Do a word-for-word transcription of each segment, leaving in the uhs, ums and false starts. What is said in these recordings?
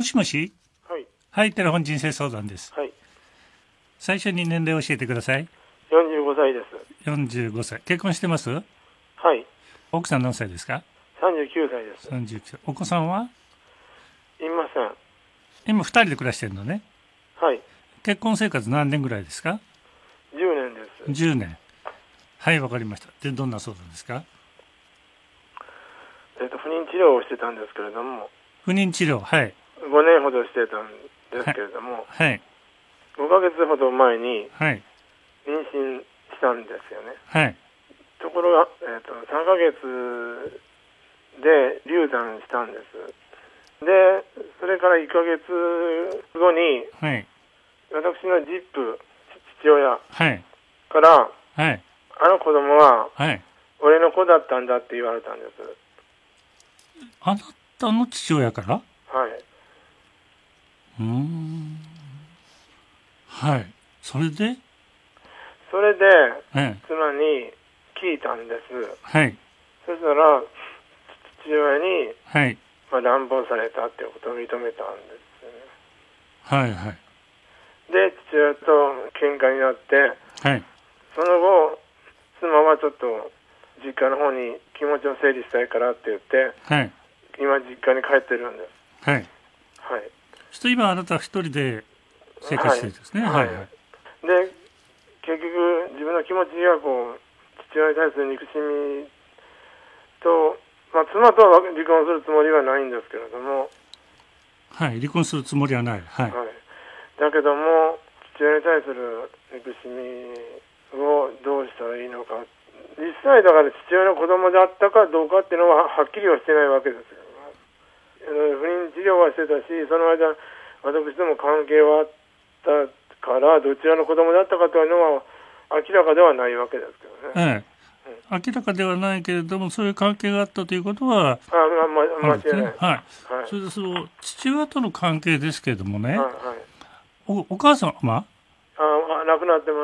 もしもし。 はい。 はい、テレフォン人生相談です。 はい。 最初に年齢を教えてください。 よんじゅうごさいです。 よんじゅうごさい。結婚してます？ はい。 奥さん何歳ですか？ さんじゅうきゅうさいです。 さんじゅうきゅうさい。お子さんはいません。 今ふたりで暮らしてるのね。 はい。 結婚生活何年ぐらいですか？ じゅうねんです。 じゅうねん。はい、わかりました。で、どんな相談ですか？ えっと、不妊治療をしてたんですけれども、 不妊治療、はい。 ごねんほどしてたんですけれども、 はい。 ごかげつほど前にはい。 妊娠したんですよね。 はい。 ところが、えっと、さんかげつで流産したんです。で、それからいっかげつごに、 はい。 私のジップ、父親はい。 から、 はい。 あの子供は、 はい。 俺の子だったんだって言われたんです。 あなたの父親から？ はい。 うーん。はい。それで？ それで、 はい。 妻に聞いたんです。 はい。 そしたら、父親に、 はい。 まあ、乱暴されたっていうことを認めたんですね。 はいはい。 で、父親と喧嘩になって、 はい。 その後、妻はちょっと実家の方に気持ちを整理したいからって言って、 はい。 今実家に帰ってるんです。 はい。 はい。 そして今あなたは一人で生活してるんですね。 はい。 はい。はい。 で、結局自分の気持ちがこう、父親に対する憎しみと、まあ、妻とは離婚するつもりはないんですけれども、 はい。離婚するつもりはない。はい。 はい、だけども父親に対する憎しみをどうしたらいいのか、実際だから父親の子供だったかどうかっていうのははっきりはしてないわけですよ。不妊治療はしてたし、その間私とも関係はあったからどちらの子供だったかというのは明らかではないわけですけどね。 ええ。明らかではないけれども、そういう関係があったということは、 あ、ま、ま、間違いない。 はい。はい。それでその父親との関係ですけれどもね、はいはい、お, お母様、 ああ、亡くなってます。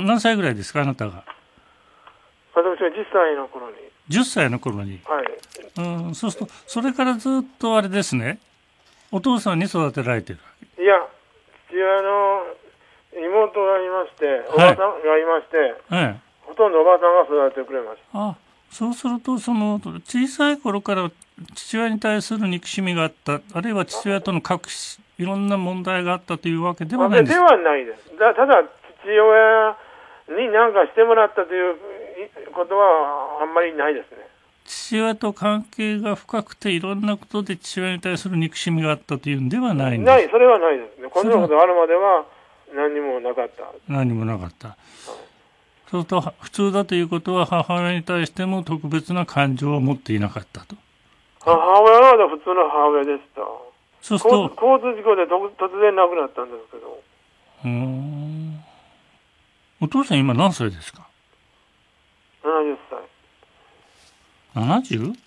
何歳ぐらいですか、あなたが？ 私はじゅっさいの頃に。 じゅっさいの頃に。 はい。 うん、そうすると、それからずっとあれですね、お父さんに育てられてるわけ。いや、父親の妹がいまして、おばさんがいまして、はい、ええ、ほとんどおばさんが育ててくれました。 あ、そうすると、その小さい頃から父親に対する憎しみがあった、あるいは父親との隠し、いろんな問題があったというわけではないんです。 ではないです。だただ、父親に何かしてもらったということはあんまりないですね。 父親と関係が深くていろんなことで父親に対する憎しみがあったというんではないんです。 ない、それはないですね。こんなことあるまでは何にもなかった。 何もなかった。はい、そうすると普通だということは母親に対しても特別な感情を持っていなかったと。 母親は普通の母親でした。 そうすると交通事故で突然亡くなったんですけど。 うーん。お父さん今何歳ですか？ ななじゅっさい。 ななじゅう？ はい。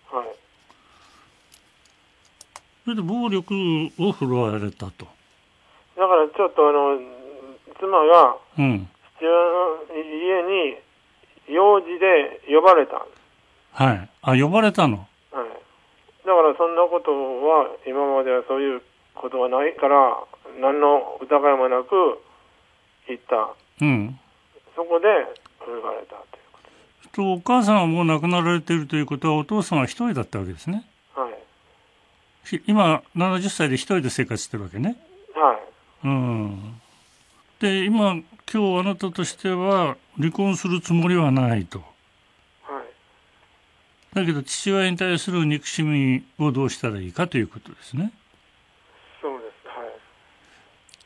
それで暴力を振るわれたと。 だからちょっとあの妻が父親の家に用事で呼ばれた。 はい。あ、呼ばれたの。はい。 だからそんなことは今まではそういうことはないから何の疑いもなく行った。うん。そこで振られたということ。 とお母さんはもう亡くなられているということはお父さんは一人だったわけですね。はい。今ななじゅっさいで一人で生活してるわけね。はい。うん。で今今日あなたとしては離婚するつもりはないと。はい。だけど父親に対する憎しみをどうしたらいいかということですね。 そうです。はい。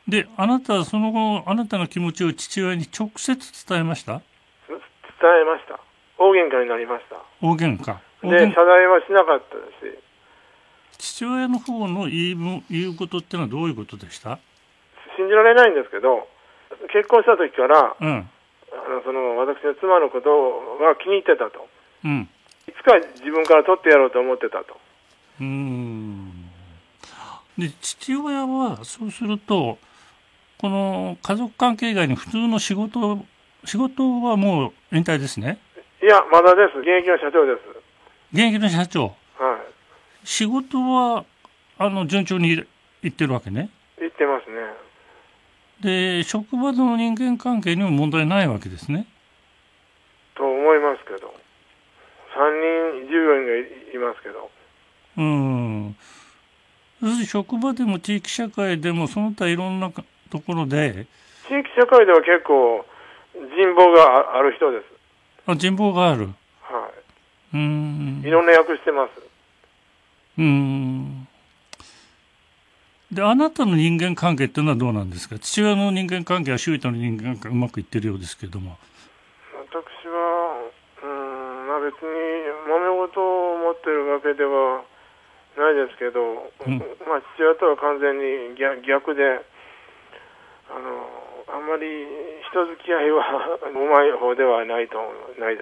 であなたはその後あなたの気持ちを父親に直接伝えました？ 伝えました。大喧嘩になりました。 大喧嘩。 で謝罪はしなかったですし。 父親の方の言い言うことってのはどういうことでした？ 信じられないんですけど、結婚した時から、うん、あのその私の妻のことが気に入ってたと、うん、いつか自分から取ってやろうと思ってたと。 うーんで父親はそうするとこの家族関係以外に普通の仕事仕事はもう引退ですね。 いやまだです。現役の社長です。 現役の社長。はい。仕事はあの順調にいってるわけね。 いってますね。 で職場の人間関係にも問題ないわけですね。 と思いますけど、さんにん従業員が い, いますけど。 うん。要するに職場でも地域社会でもその他いろんなところで。 地域社会では結構人望がある人です。 あ、人望がある。 はい。 うん。 いろんな役してます。 うん。で、あなたの人間関係っていうのはどうなんですか？父親の人間関係は周囲との人間関係うまくいってるようですけども。 私は、うん、まあ別に揉め事を持ってるわけではないですけど、うん、まあ父親とは完全に 逆, 逆で、あの、あんまり人付き合いはうまい方ではないとないです。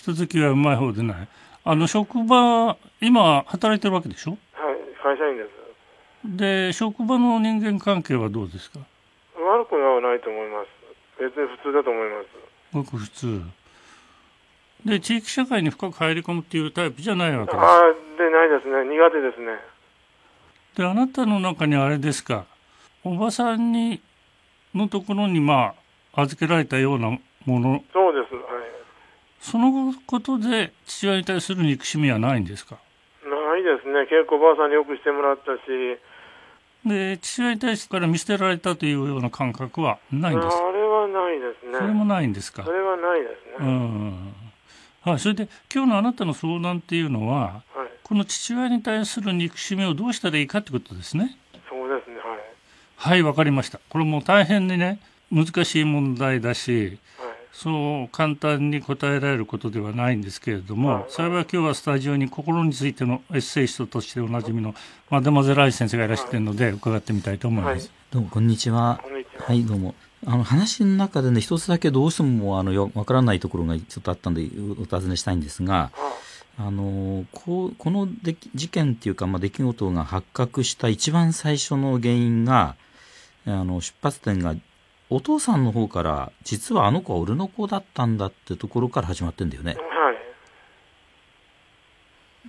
人付き合いはうまい方でない。あの職場今働いてるわけでしょ？ はい、会社員です。 で職場の人間関係はどうですか？ 悪くはないと思います。別に普通だと思います。 ごく普通で、地域社会に深く入り込むっていうタイプじゃないわけです。 ああ、でないですね。苦手ですね。 であなたの中にあれですか、おばさんにのところにまあ預けられたようなもの。 そうです。はい。 そのことで父親に対する憎しみはないんですか？ ないですね。結構おばあさんによくしてもらったし。 で父親に対してから見捨てられたというような感覚はないんですか？ あれはないですね。 それもないんですか？ それはないですね。 うん。はい。それで今日のあなたの相談っていうのは、はい、この父親に対する憎しみをどうしたらいいかってことですね。 そうですね。はい。 はい、わかりました。これも大変にね難しい問題だし、はい、そう簡単に答えられることではないんですけれども、はい、幸い今日はスタジオに心についてのエッセイストとしておなじみのマデモゼライ先生がいらしているので伺ってみたいと思います。はい、 どうもこんにちは。 こんにちは。 はい、どうも。あの話の中でね、一つだけどうしてもあのわからないところがちょっとあったんでお尋ねしたいんですが、あの こ, こので事件っていうか、まあ、出来事が発覚した一番最初の原因が、あの出発点がお父さんの方から実はあの子は俺の子だったんだってところから始まってんだよね。はい。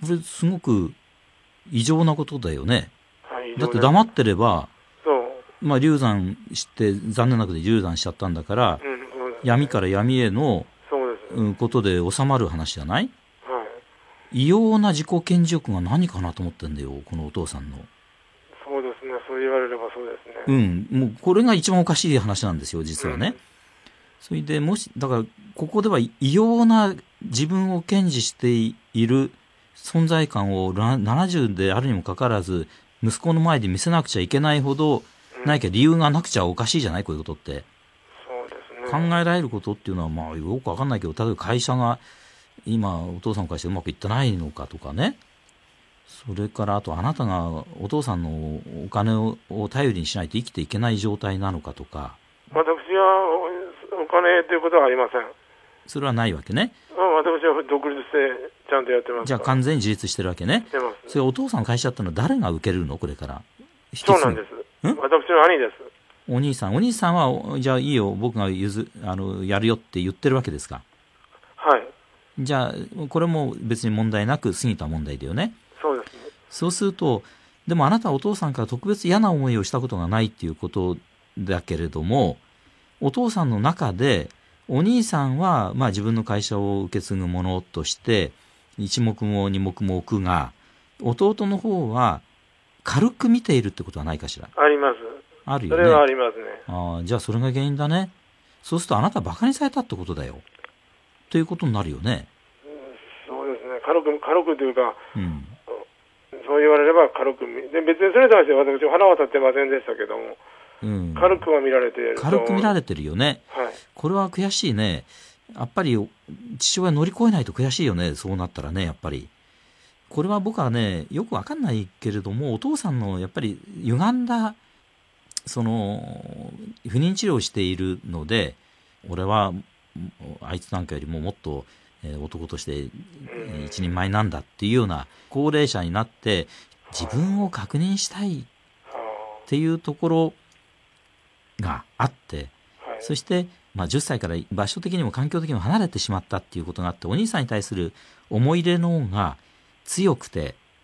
これすごく異常なことだよね。はい、だって黙ってれば、まあ、流産して残念なくて流産しちゃったんだから、うん、ね、闇から闇へのそうです、ことで収まる話じゃない、はい、異様な自己顕示欲が何かなと思ってんだよ、このお父さんの。 そうですね、そう言われればそうですね。 うん、もうこれが一番おかしい話なんですよ、実はね。うん、それでもしだからここでは異様な自分を顕示している存在感をななじゅうであるにもかかわらず息子の前で見せなくちゃいけないほど何か理由がなくちゃおかしいじゃない、こういうことって。 そうですね。考えられることっていうのは、まあ、よくわかんないけど、例えば会社が今お父さんの会社うまくいってないのかとかね。それからあとあなたがお父さんのお金を頼りにしないと生きていけない状態なのかとか。 私はお金ということはありません。 それはないわけね。 私は独立してちゃんとやってます。 じゃあ完全に自立してるわけね。 してます。 それお父さんの会社ってのは誰が受けるの、これから。 そうなんです。私の兄です。 お兄さん、お兄さんはじゃあいいよ、僕が譲あのやるよって言ってるわけですか。 はい。 じゃあこれも別に問題なく過ぎた問題だよね。 そうですね。 そうすると、でもあなたはお父さんから特別嫌な思いをしたことがないっていうことだけれども、お父さんの中でお兄さんはまあ自分の会社を受け継ぐものとして一目も二目も置くが、弟の方は軽く見ているってことはないかしら。 あります。 あるよね。 それはありますね。 ああ、じゃあそれが原因だね。そうするとあなたはバカにされたってことだよ。ということになるよね。 うん、そうですね。軽く軽くというか、うん、そう言われれば軽く見で、別にそれに対して私腹は立ってませんでしたけども、うん、軽くは見られている。 軽く見られてるよね。 はい。 これは悔しいね。やっぱり父親乗り越えないと悔しいよね。そうなったらね、やっぱり。これは僕はね、よくわかんないけれども、お父さんのやっぱり歪んだその不妊治療をしているので、俺はあいつなんかよりももっと男として一人前なんだっていうような高齢者になって自分を確認したいっていうところがあって、そしてまあじゅっさいから場所的にも環境的にも離れてしまったっていうことがあって、お兄さんに対する思い入れの方が強くて、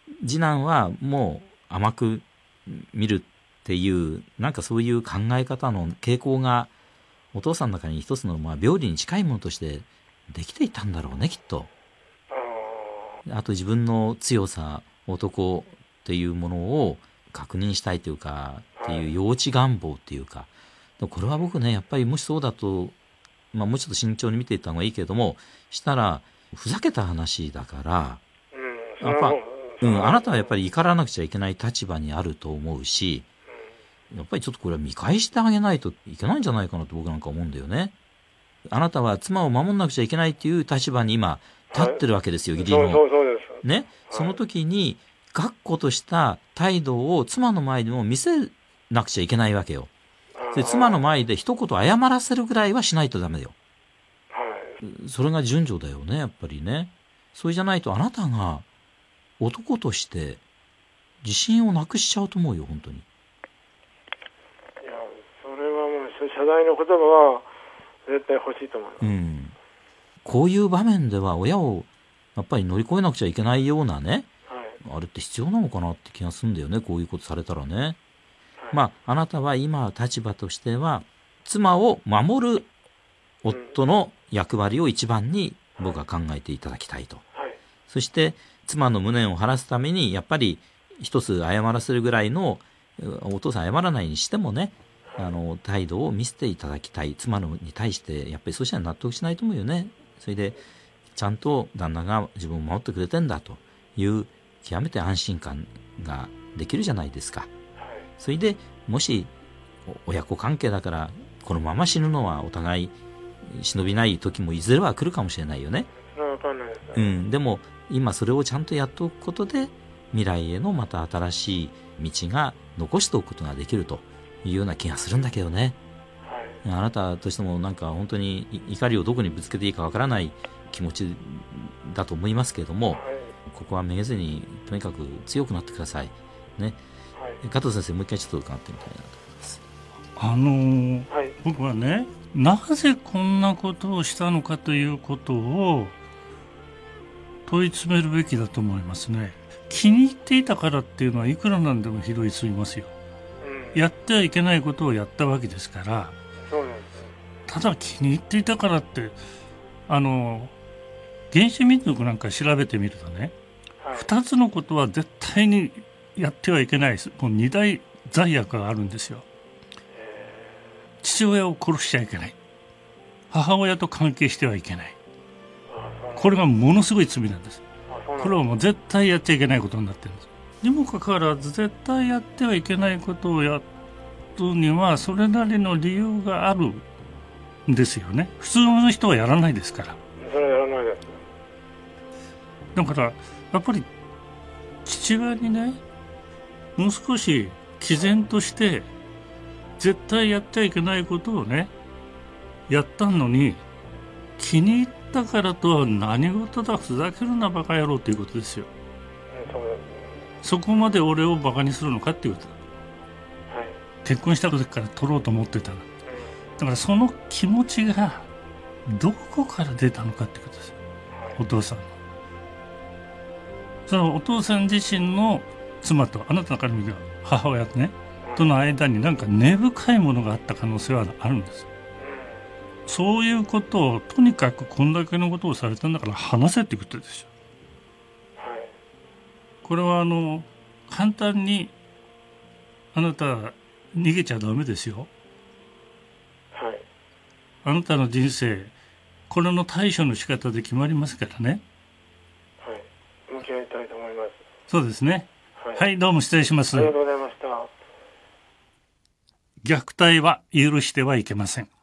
次男はもう甘く見るっていうなんかそういう考え方の傾向がお父さんの中に一つのまあ病理に近いものとしてできていたんだろうねきっと。あと自分の強さ男っていうものを確認したいというかっていう幼稚願望っていうか、これは僕ねやっぱりもしそうだと、まあ、もうちょっと慎重に見ていった方がいいけれどもしたらふざけた話だからやっぱ、うん、あなたはやっぱり怒らなくちゃいけない立場にあると思うし、やっぱりちょっとこれは見返してあげないといけないんじゃないかなと僕なんか思うんだよね。あなたは妻を守んなくちゃいけないっていう立場に今立ってるわけですよ、義理の。 そうそうですね、その時に確固とした態度を妻の前でも見せなくちゃいけないわけよ。で妻の前で一言謝らせるぐらいはしないとダメだよ。それが順序だよね、やっぱりね。それじゃないとあなたが男として自信をなくしちゃうと思うよ、本当に。いや、それはもう謝罪の言葉は絶対欲しいと思います。うん。 こういう場面では親をやっぱり乗り越えなくちゃいけないようなね、はい、あれって必要なのかなって気がするんだよね、こういうことされたらね。はい、まああなたは今立場としては妻を守る夫の役割を一番に僕は考えていただきたいと。はい、そして妻の無念を晴らすためにやっぱり一つ謝らせるぐらいの、お父さん謝らないにしてもね、あの態度を見せていただきたい。妻のに対してやっぱりそうしたら納得しないと思うよね。それでちゃんと旦那が自分を守ってくれてんだという極めて安心感ができるじゃないですか。それでもし親子関係だからこのまま死ぬのはお互い忍びない時もいずれは来るかもしれないよね。 わかんないですね。 うん、でも今それをちゃんとやっておくことで未来へのまた新しい道が残しておくことができるというような気がするんだけどね。はい、あなたとしてもなんか本当に怒りをどこにぶつけていいかわからない気持ちだと思いますけれども、はい、ここはめげずにとにかく強くなってくださいね。はい、加藤先生もう一回ちょっと伺ってみたいなと思います。 あのーはい、僕はねなぜこんなことをしたのかということを問い詰めるべきだと思いますね。気に入っていたからっていうのはいくらなんでもひどいすぎますよ。うん、やってはいけないことをやったわけですから。そうなんです。ただ気に入っていたからってあの原始民族なんか調べてみるとね、はい、ふたつのことは絶対にやってはいけないです。もう二大罪悪があるんですよ。父親を殺しちゃいけない、母親と関係してはいけない、これがものすごい罪なんです。これはもう絶対やっちゃいけないことになってるんです。にもかかわらず絶対やってはいけないことをやるにはそれなりの理由があるんですよね。普通の人はやらないですから。 それはやらないです。 だからやっぱり父親にねもう少し毅然として絶対やっちゃいけないことをねやったのに気に入ったからとは何事だふざけるなバカ野郎ということですよ。そうですね。そこまで俺をバカにするのかっていうことだ、はい、結婚した時から取ろうと思ってたの、うん、だからその気持ちがどこから出たのかっていうことですよ、はい、お父さんのそのお父さん自身の妻とあなたから見れば母親とねとの間に何か根深いものがあった可能性はあるんです。そういうことをとにかくこんだけのことをされたんだから話せってことですよ。はい、これはあの簡単にあなた逃げちゃダメですよ。はい、あなたの人生これの対処の仕方で決まりますからね。 はい、向き合いたいと思います。 そうですね。はい、はい、どうも失礼します。 ありがとうございました。 虐待は許してはいけません。